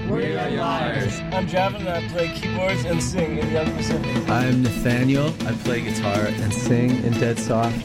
We're the Liars. I'm Javin and I play keyboards and sing in Young Pacific. I'm Nathaniel. I play guitar and sing in Dead Soft.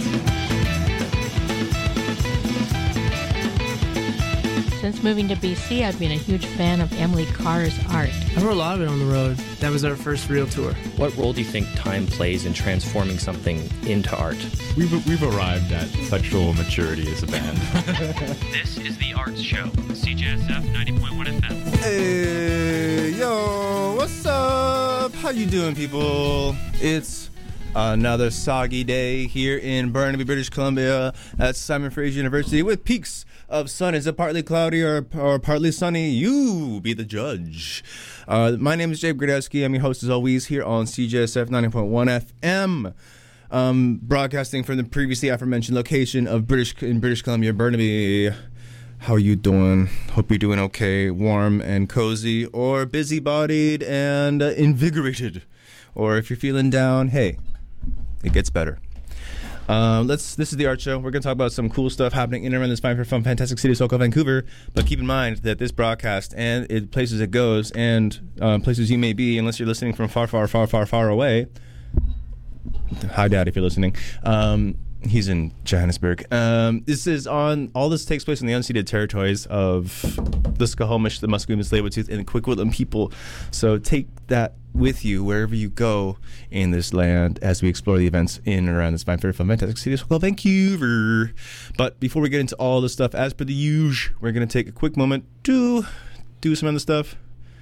Since moving to BC, I've been a huge fan of Emily Carr's art. I wrote a lot of it on the road. That was our first real tour. What role do you think time plays in transforming something into art? We've arrived at sexual maturity as a band. This is The Arts Show, CJSF 90.1 FM. Hey, yo, what's up? How you doing, people? It's another soggy day here in Burnaby, British Columbia at Simon Fraser University with peaks of sun. Is it partly cloudy or partly sunny? You be the judge. My name is Jake Gradowski. I'm your host as always here on CJSF 90.1 FM. Broadcasting from the previously aforementioned location of British Columbia, Burnaby. How are you doing? Hope you're doing okay, warm and cozy, or busy-bodied and invigorated. Or if you're feeling down, hey, it gets better. This is the Art Show. We're going to talk about some cool stuff happening in and around this fine, fantastic city of so-called Vancouver. But keep in mind that this broadcast and places it goes and places you may be, unless you're listening from far away. Hi, Dad, if you're listening. He's in Johannesburg. All this takes place in the unceded territories of the Squamish, the Musqueam, Tsleil-Waututh, and Quiquitlam people. So take that with you wherever you go in this land as we explore the events in and around this fine, fantastic city called Vancouver. But before we get into all this stuff, as per the usual, we're going to take a quick moment to do some other stuff.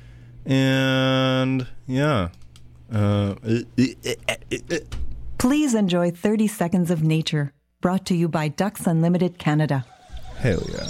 And yeah. Please enjoy 30 Seconds of Nature, brought to you by Ducks Unlimited Canada. Hell yeah.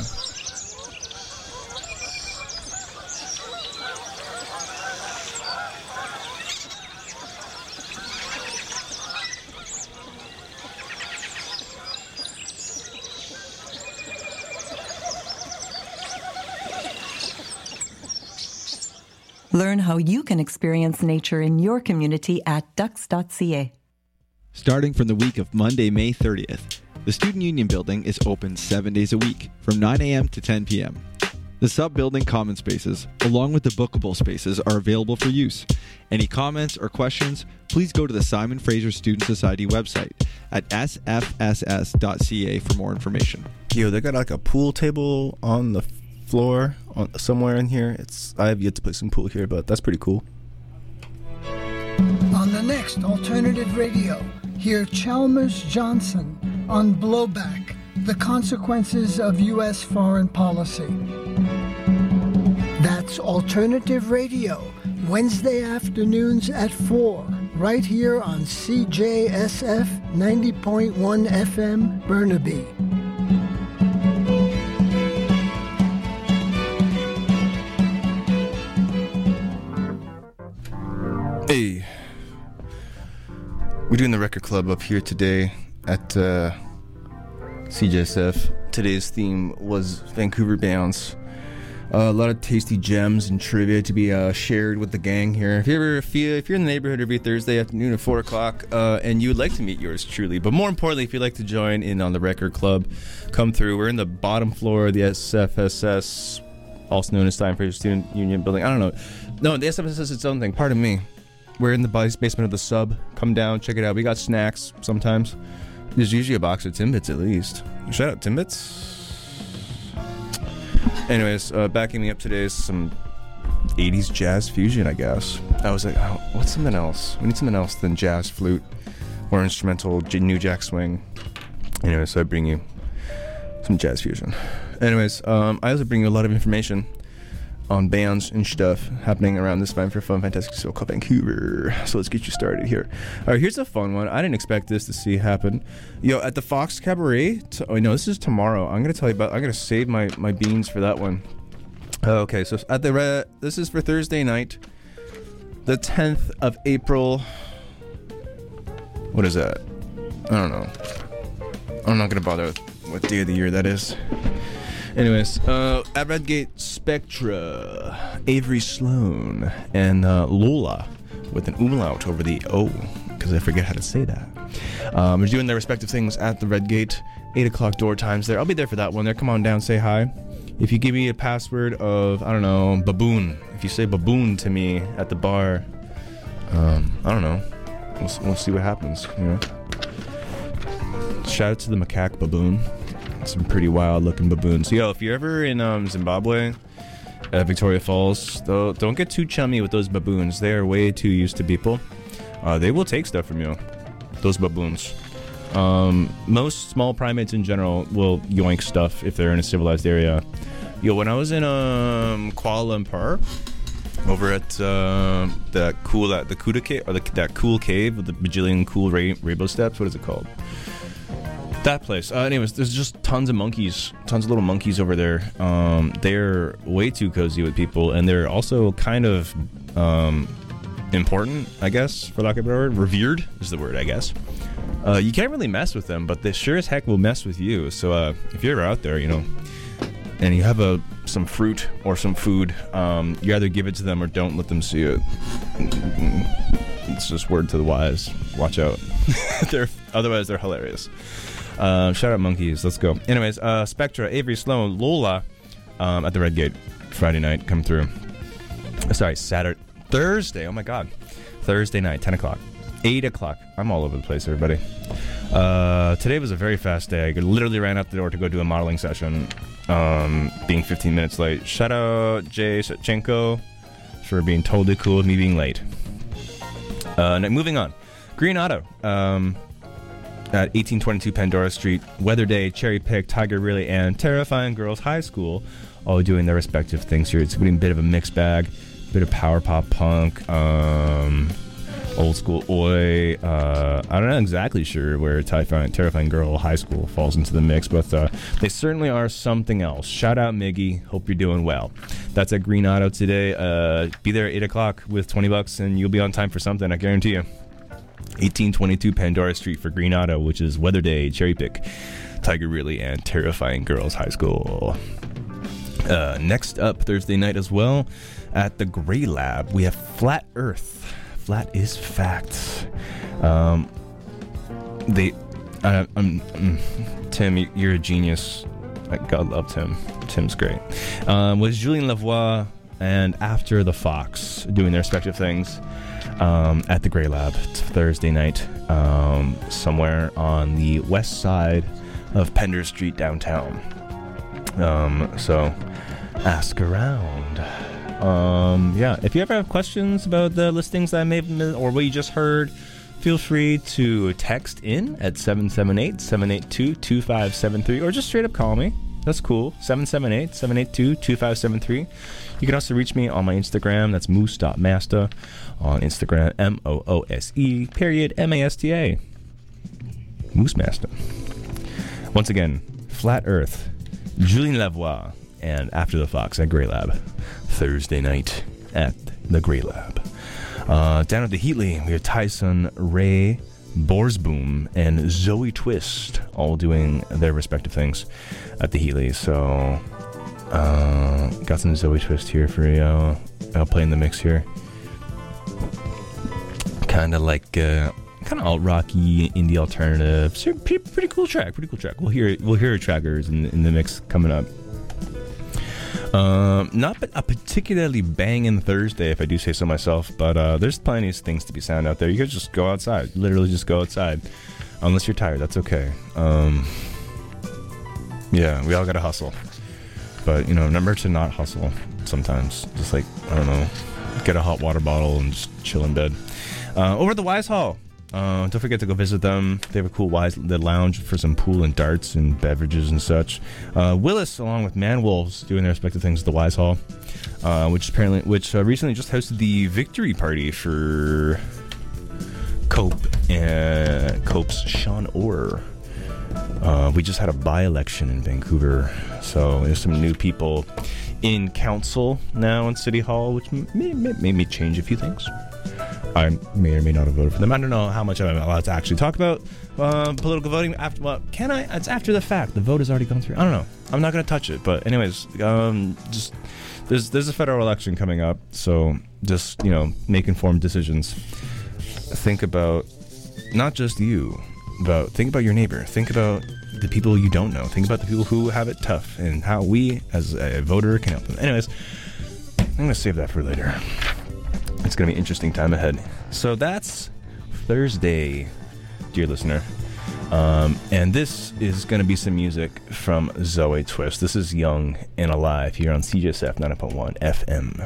Learn how you can experience nature in your community at ducks.ca. Starting from the week of Monday, May 30th, the Student Union Building is open 7 days a week from 9 a.m. to 10 p.m. The sub-building common spaces, along with the bookable spaces, are available for use. Any comments or questions, please go to the Simon Fraser Student Society website at sfss.ca for more information. Yo, they got like a pool table on the floor somewhere in here. I have yet to play some pool here, but that's pretty cool. On the next Alternative Radio, hear Chalmers Johnson on Blowback, the consequences of U.S. foreign policy. That's Alternative Radio, Wednesday afternoons at 4, right here on CJSF 90.1 FM, Burnaby. Hey, we're doing the record club up here today at CJSF. Today's theme was Vancouver bands. A lot of tasty gems and trivia to be shared with the gang here. If you're in the neighborhood every Thursday afternoon at 4 o'clock and you would like to meet yours truly, but more importantly, if you'd like to join in on the record club, come through. We're in the bottom floor of the SFSS, also known as Simon Fraser Student Union Building. I don't know. No, the SFSS is its own thing. Pardon me. We're in the basement of the sub. Come down, check it out. We got snacks sometimes. There's usually a box of Timbits at least. Shout out Timbits. Anyways, backing me up today is some 80s jazz fusion, I guess. I was like, oh, what's something else? We need something else than jazz flute or instrumental New Jack Swing. Anyway, so I bring you some jazz fusion. Anyways, I also bring you a lot of information on bands and stuff happening around this fine, fantastic city called Vancouver. So let's get you started here. All right, here's a fun one. I didn't expect this to see happen. Yo, at the Fox Cabaret. This is tomorrow. I'm gonna tell you about. I'm gonna save my beans for that one. Okay, so at the this is for Thursday night, the 10th of April. What is that? I don't know. I'm not gonna bother with what day of the year that is. Anyways, at Redgate, Spectra, Avery Sloan, and Lola with an umlaut over the O, because I forget how to say that. We're doing their respective things at the Redgate, 8 o'clock door times there. I'll be there for that one there. Come on down, say hi. if you give me a password of, I don't know, baboon. If you say baboon to me at the bar, I don't know. We'll see what happens, you know. Shout out to the macaque baboon. Some pretty wild looking baboons. So, yo, if you're ever in Zimbabwe, Victoria Falls, though, don't get too chummy with those baboons. They are way too used to people. They will take stuff from you, those baboons. Most small primates in general will yoink stuff if they're in a civilized area. Yo, when I was in Kuala Lumpur, over at the Kuta cave, or that cool cave with the bajillion cool rainbow steps. What is it called? That place. Anyways, there's just tons of little monkeys over there. They're way too cozy with people, and they're also kind of important, I guess, for lack of a better word. Revered is the word, I guess. You can't really mess with them, but they sure as heck will mess with you. So if you're ever out there, you know, and you have some fruit or some food, you either give it to them or don't let them see it. It's just word to the wise. Watch out. Otherwise, they're hilarious. Shout out monkeys. Let's go. Anyways, Spectra, Avery Sloan, Lola at the Red Gate Friday night. Come through. Sorry, Thursday. Oh my God. Thursday night, 10 o'clock. 8 o'clock. I'm all over the place, everybody. Today was a very fast day. I literally ran out the door to go do a modeling session, being 15 minutes late. Shout out Jay Setchenko for being totally cool with me being late. Moving on. Green Auto at 1822 Pandora Street. Weather Day, Cherry Pick, Tiger Really, and Terrifying Girls High School all doing their respective things here. It's going to be a bit of a mixed bag. A bit of power pop punk, old school oi. I'm not exactly sure where Terrifying Girl High School falls into the mix, but they certainly are something else. Shout out Miggy. Hope you're doing well. That's at Green Auto today. Be there at 8 o'clock with $20 and you'll be on time for something, I guarantee you. 1822 Pandora Street for Green Auto, which is Weather Day, Cherry Pick, Tiger Really, and Terrifying Girls High School. Next up, Thursday night as well, at the Gray Lab, we have Flat Earth. Flat is facts. Tim, you're a genius. God love Tim. Tim's great. Was Julien Lavoie and After the Fox doing their respective things at the Gray Lab Thursday night, somewhere on the west side of Pender Street downtown. So ask around. Yeah, if you ever have questions about the listings that I made or what you just heard, feel free to text in at 778-782-2573 or just straight up call me. That's cool. 778-782-2573. You can also reach me on my Instagram. That's moose.masta on Instagram. MOOSE_MASTA. Moose Masta. Once again, Flat Earth, Julien Lavoie, and After the Fox at Gray Lab. Thursday night at the Gray Lab. Down at the Heatley, we have Tyson, Ray, Borsboom, and Zoe Twist all doing their respective things at the Heatley. So, got some Zoe Twist here for you. I'll play in the mix here. Kind of like, kind of alt-rocky, indie alternative. So pretty cool track. We'll hear trackers in the mix coming up. Not a particularly banging Thursday, if I do say so myself, but there's plenty of things to be sound out there. You could just go outside, literally just go outside, unless you're tired. That's okay. Yeah, we all gotta hustle, but remember to not hustle sometimes. Just like, I don't know, get a hot water bottle and just chill in bed. Over at the Wise Hall, don't forget to go visit them. They have a cool the lounge for some pool and darts and beverages and such. Willis, along with Man Wolves, doing their respective things at the Wise Hall, which recently just hosted the victory party for Cope's Sean Orr. We just had a by-election in Vancouver, so there's some new people in council now in City Hall, which may change a few things. I may or may not have voted for them. I don't know how much I'm allowed to actually talk about political voting. Can I? It's after the fact. The vote has already gone through. I don't know. I'm not going to touch it. But anyways, just there's a federal election coming up, so just make informed decisions. Think about not just you, think about your neighbor. Think about the people you don't know. Think about the people who have it tough and how we, as a voter, can help them. Anyways, I'm going to save that for later. It's going to be an interesting time ahead. So that's Thursday, dear listener. And this is going to be some music from Zoe Twist. This is Young and Alive here on CJSF 90.1 FM.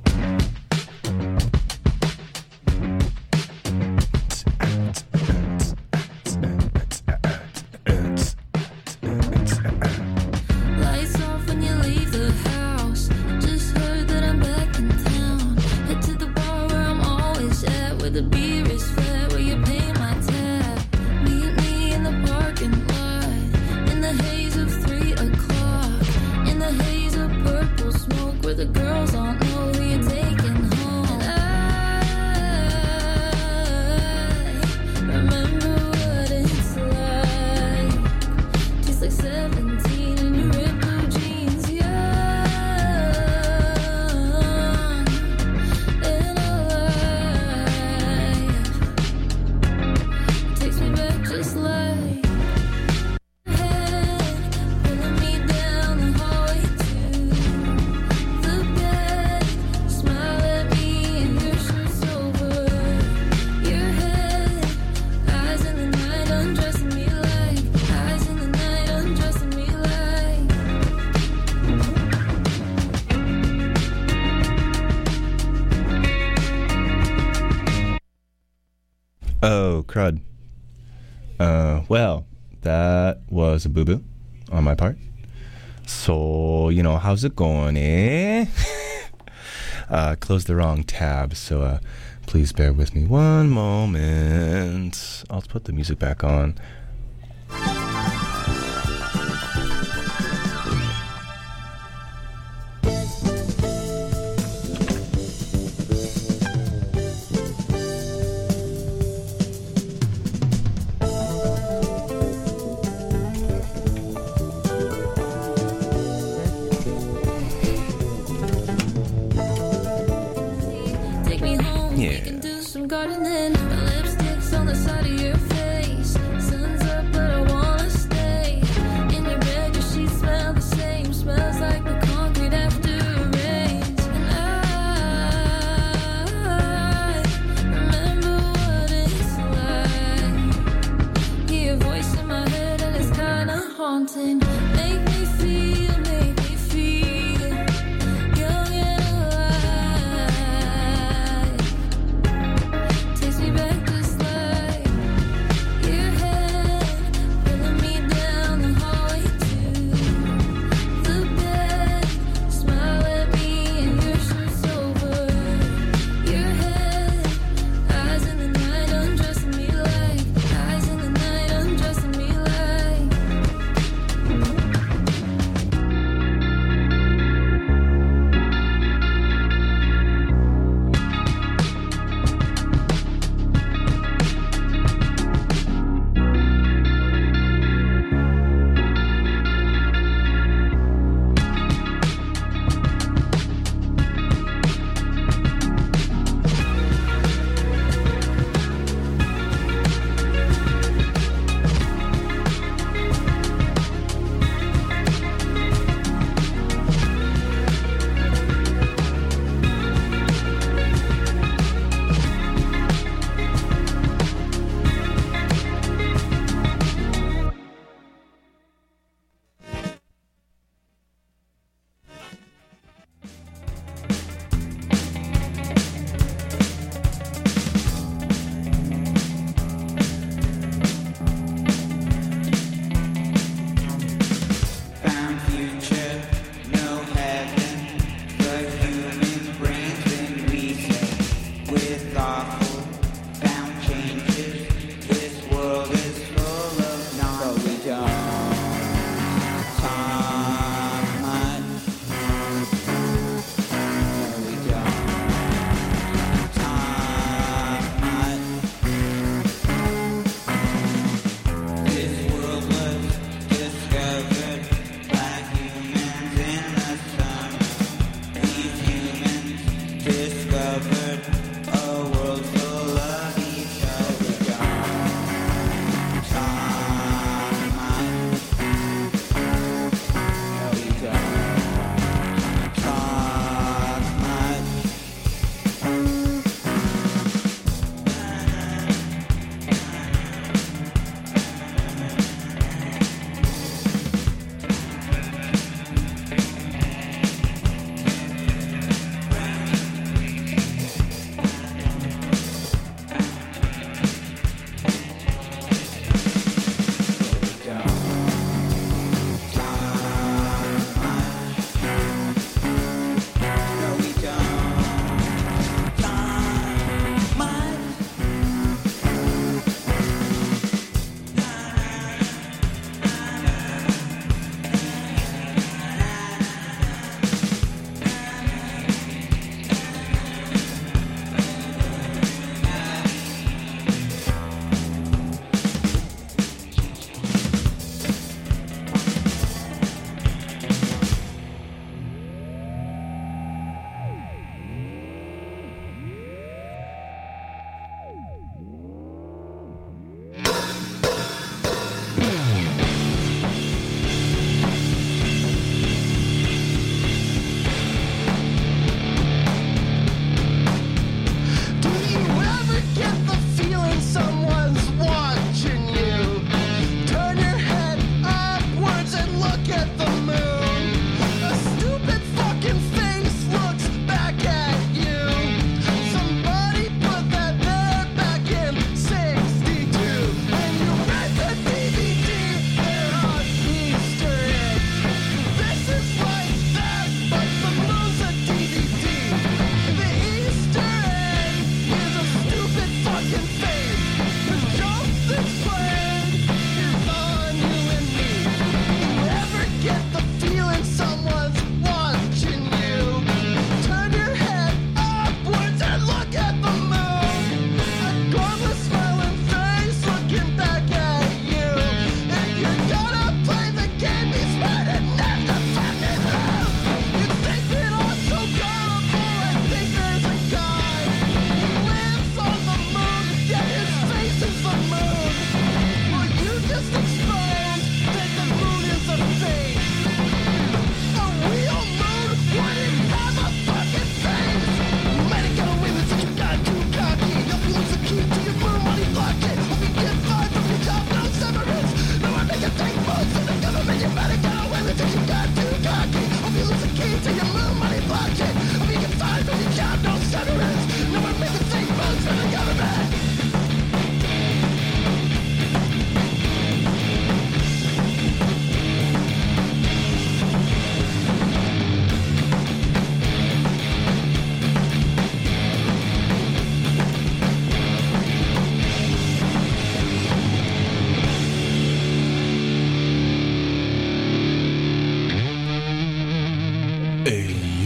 Oh, crud. Well, that was a boo-boo on my part. So, how's it going, eh? Closed the wrong tab, so please bear with me one moment. I'll put the music back on. Takes me back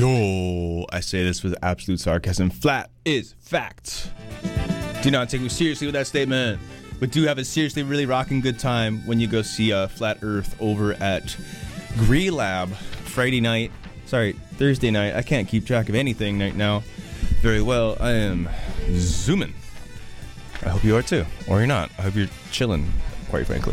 Yo, I say this with absolute sarcasm. Flat is fact. Do not take me seriously with that statement, but do have a seriously really rocking good time when you go see Flat Earth over at Grey Lab Thursday night. I can't keep track of anything right now very well. I am zooming. I hope you are too, or you're not. I hope you're chilling, quite frankly.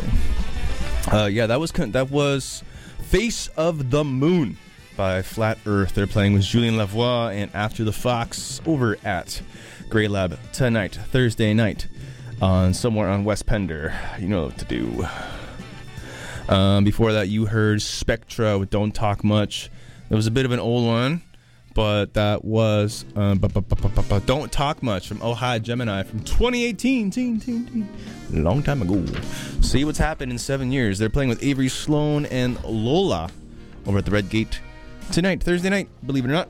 That was Face of the Moon by Flat Earth. They're playing with Julien Lavoie and After the Fox over at Grey Lab tonight, Thursday night, somewhere on West Pender. You know what to do. Before that, you heard Spectra with Don't Talk Much. It was a bit of an old one, but that was Don't Talk Much from Oh Hi Gemini from 2018. A long time ago. See what's happened in 7 years. They're playing with Avery Sloan and Lola over at the Red Gate tonight, Thursday night, believe it or not.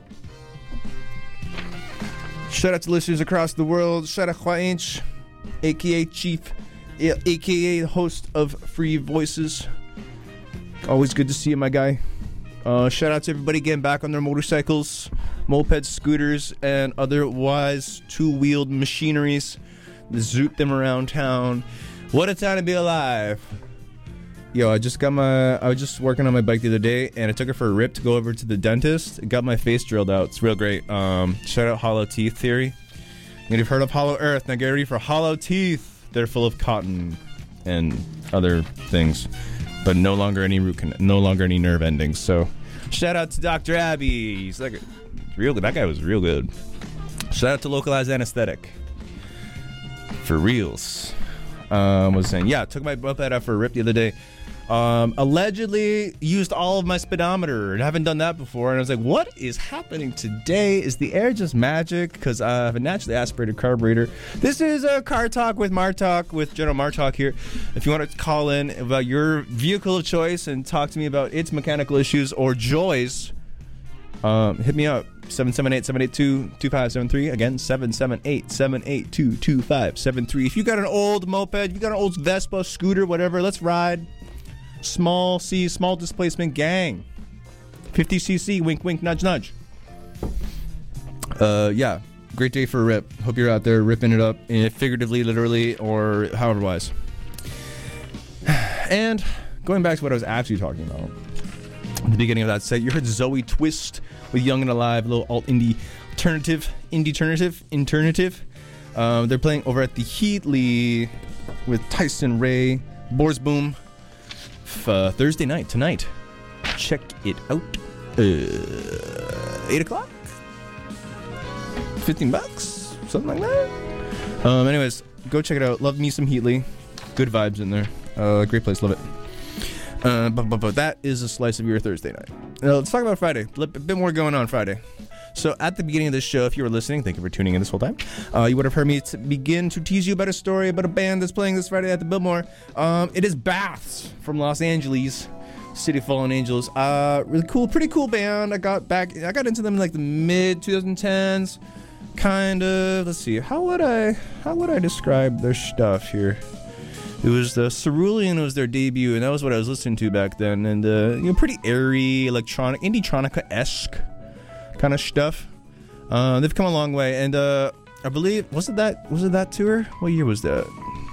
Shout out to listeners across the world. Shout out Hua Inch, aka Chief, aka host of Free Voices. Always good to see you, my guy. Shout out to everybody getting back on their motorcycles, mopeds, scooters, and otherwise two-wheeled machineries. Zoot them around town. What a time to be alive. Yo, I was just working on my bike the other day, and I took it for a rip to go over to the dentist. It got my face drilled out. It's real great. Shout out Hollow Teeth Theory. You've heard of Hollow Earth. Now get ready for Hollow Teeth. They're full of cotton and other things, but no longer any nerve endings. So, shout out to Dr. Abby. He's like real good. That guy was real good. Shout out to Localized Anesthetic. For reals. Was saying, yeah, took my moped out for a rip the other day. Allegedly used all of my speedometer, and I haven't done that before, and I was like, what is happening today? Is the air just magic? Because I have a naturally aspirated carburetor. This is a Car Talk with Martalk, with General Martalk here. If you want to call in about your vehicle of choice and talk to me about its mechanical issues or joys, hit me up. 778-782-2573. Again, 778-782-2573. If you got an old moped, if you got an old Vespa, scooter, whatever, let's ride. Small displacement gang. 50cc, wink, wink, nudge, nudge. Yeah, great day for a rip. Hope you're out there ripping it up, figuratively, literally, or however wise. And going back to what I was actually talking about, at the beginning of that set, you heard Zoe Twist with Young and Alive, a little alt-indie alternative. They're playing over at the Heatley with Tyson Ray, Boars Boom, Thursday night, tonight. Check it out. 8 o'clock? $15? Something like that? Anyways, go check it out. Love me some Heatley. Good vibes in there. Great place, love it. But that is a slice of your Thursday night. Let's talk about Friday. A bit more going on Friday. So at the beginning of this show, if you were listening, thank you for tuning in this whole time. You would have heard me begin to tease you about a story about a band that's playing this Friday at the Biltmore. It is Baths from Los Angeles, City of Fallen Angels. Really cool, pretty cool band. I got into them in like the mid 2010s, kind of. Let's see, how would I describe their stuff here? It was the Cerulean was their debut, and that was what I was listening to back then. And pretty airy, electronic, indie-tronica-esque kind of stuff. They've come a long way, and I believe was it that tour? What year was that?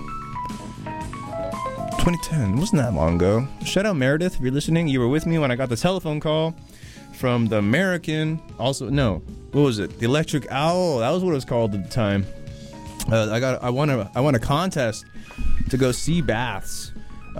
2010. It wasn't that long ago. Shout out Meredith, if you're listening. You were with me when I got the telephone call from the American. Also, no, what was it? The Electric Owl. That was what it was called at the time. I won a contest to go see Baths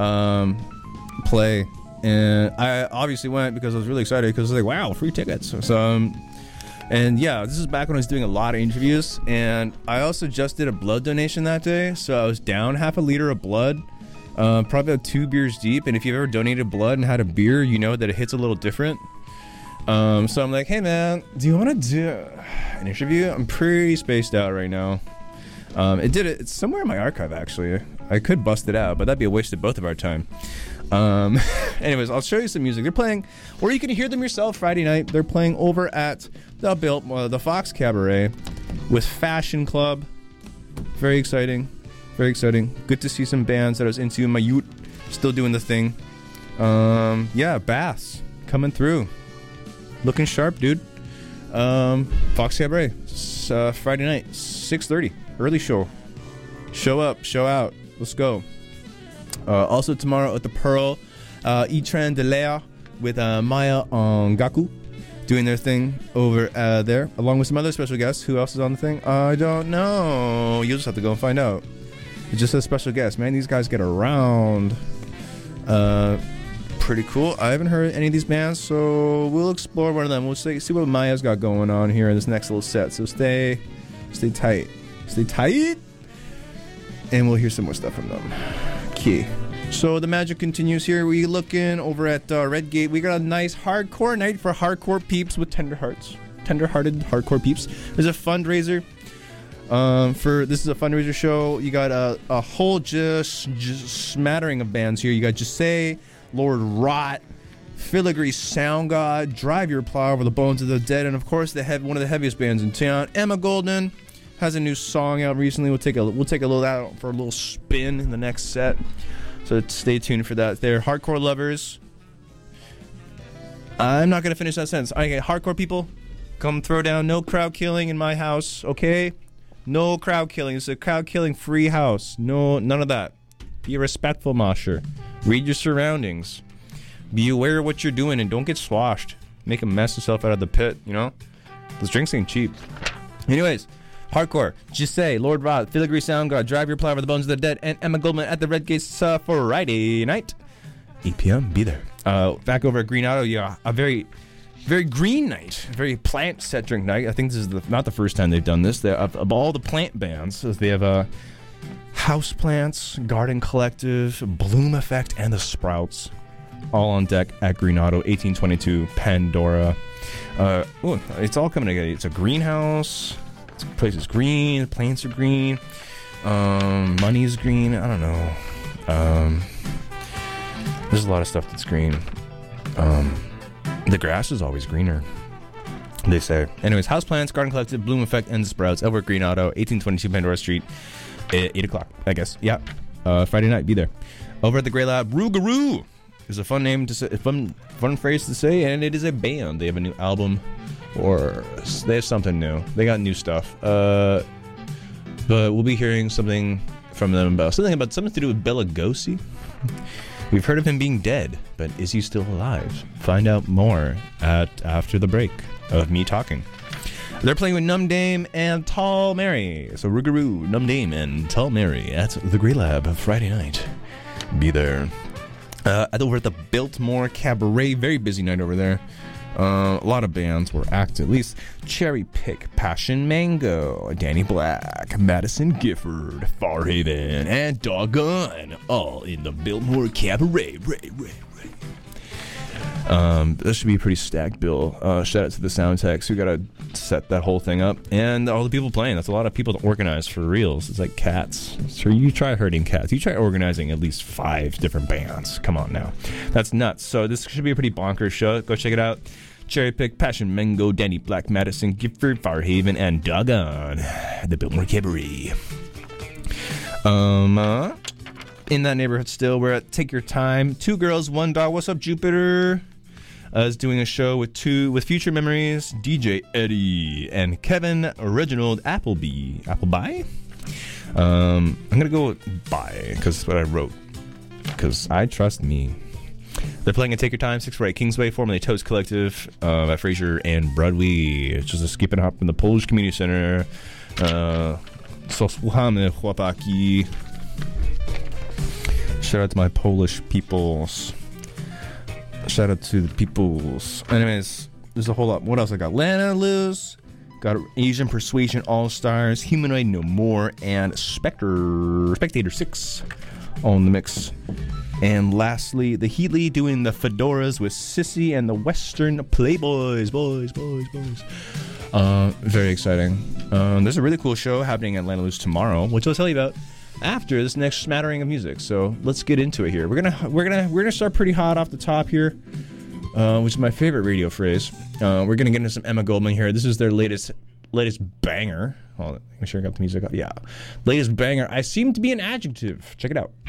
play, and I obviously went because I was really excited because I was like, wow, free tickets. So and yeah, this is back when I was doing a lot of interviews, and I also just did a blood donation that day, so I was down half a liter of blood, probably about 2 beers deep. And if you've ever donated blood and had a beer, you know that it hits a little different. So I'm like, hey man, do you want to do an interview? I'm pretty spaced out right now. It's somewhere in my archive, actually. I could bust it out, but that'd be a waste of both of our time. Anyways, I'll show you some music. They're playing, or you can hear them yourself Friday night. They're playing over at the Fox Cabaret with Fashion Club. Very exciting. Very exciting. Good to see some bands that I was into in my youth still doing the thing. Yeah, Baths coming through. Looking sharp, dude. Fox Cabaret, Friday night, 6:30, early show. Show up, show out. Let's go. Also tomorrow at the Pearl, Etran de Lea with Maya Ongaku doing their thing over there, along with some other special guests. Who else is on the thing? I don't know. You'll just have to go and find out. It just says special guests. Man, these guys get around. Pretty cool. I haven't heard any of these bands, so we'll explore one of them. We'll see what Maya's got going on here in this next little set. So stay tight. Stay tight. And we'll hear some more stuff from them. Okay. So the magic continues here. We looking over at Redgate. We got a nice hardcore night for hardcore peeps with tender hearts. Tender-hearted hardcore peeps. There's a fundraiser. This is a fundraiser show. You got a whole just smattering of bands here. You got Jesse, Lord Rot, Filigree Sound God, Drive Your Plow Over the Bones of the Dead, and of course one of the heaviest bands in town, Emma Goldman, has a new song out recently. We'll take a little out for a little spin in the next set. So stay tuned for that. They're hardcore lovers. I'm not gonna finish that sentence. Okay, hardcore people, come throw down. No crowd killing in my house, okay? No crowd killing. It's a crowd killing free house. No, none of that. Be a respectful mosher. Read your surroundings. Be aware of what you're doing and don't get sloshed. Make a mess yourself out of the pit, you know? Those drinks ain't cheap. Anyways, hardcore. Jesse, Lord Rod, Filigree Sound God, Drive Your Plow Over the Bones of the Dead, and Emma Goldman at the Red Gates Friday night. 8 p.m. Be there. Back over at Green Auto, yeah, a very green night, a very plant-centric night. I think this is not the first time they've done this. Of all the plant bands, they have House Plants, Garden Collective, Bloom Effect, and the Sprouts, all on deck at Green Auto, 1822 Pandora. It's all coming together. It's a greenhouse. The place is green. Plants are green. Money's green. I don't know. There's a lot of stuff that's green. The grass is always greener, they say. Anyways, Houseplants, Garden Collective, Bloom Effect, and Sprouts over at Green Auto, 1822 Pandora Street, 8 o'clock, I guess. Yeah. Friday night, be there. Over at the Grey Lab, Rougarou is a fun name to say, fun phrase to say, and it is a band. They have a new album, or they have something new. They got new stuff. But we'll be hearing something from them about something to do with Bela Lugosi. We've heard of him being dead, but is he still alive? Find out more after the break of me talking. They're playing with Numb Dame and Tall Mary. So Rougarou, Numb Dame, and Tall Mary at the Grey Lab Friday night. Be there. Over at the Biltmore Cabaret, very busy night over there. A lot of bands were active, at least Cherry Pick, Passion Mango, Danny Black, Madison Gifford, Farhaven, and Doggone, all in the Biltmore Cabaret. This should be a pretty stacked bill. Shout out to the sound techs who gotta set that whole thing up, and all the people playing. That's a lot of people to organize for reals. It's like cats. So you try herding cats. You try organizing at least 5 different bands. Come on now, that's nuts. So this should be a pretty bonkers show. Go check it out. Cherry Pick, Passion Mango, Danny Black, Madison Gifford, Farhaven, and Doggone, the Biltmore Cabaret. In that neighborhood still, we're at Take Your Time. 2 Girls, 1 Dog. What's up, Jupiter? Is doing a show with Future Memories, DJ Eddie, and Kevin Reginald Appleby. I'm gonna go with Bye, because that's what I wrote. Because I trust me. They're playing at Take Your Time, 648 Kingsway, formerly Toast Collective, at Fraser and Broadway. It's just a skip and hop from the Polish Community Center. So słuchamy chłopaki. Shout out to my Polish peoples. Shout out to the peoples. Anyways, there's a whole lot. What else I got? Lana Luz. Got Asian Persuasion All-Stars, Humanoid No More, and Spectator 6 on the mix. And lastly, the Heatley doing the Fedoras with Sissy and the Western Playboys. Boys. Very exciting. There's a really cool show happening at Lana Luz tomorrow, which I'll tell you about after this next smattering of music. So let's get into it here. We're gonna start pretty hot off the top here, which is my favorite radio phrase. We're gonna get into some Emma Goldman here. This is their latest banger. Hold on, make sure I got the music up. Yeah, latest banger. I seem to be an adjective. Check it out.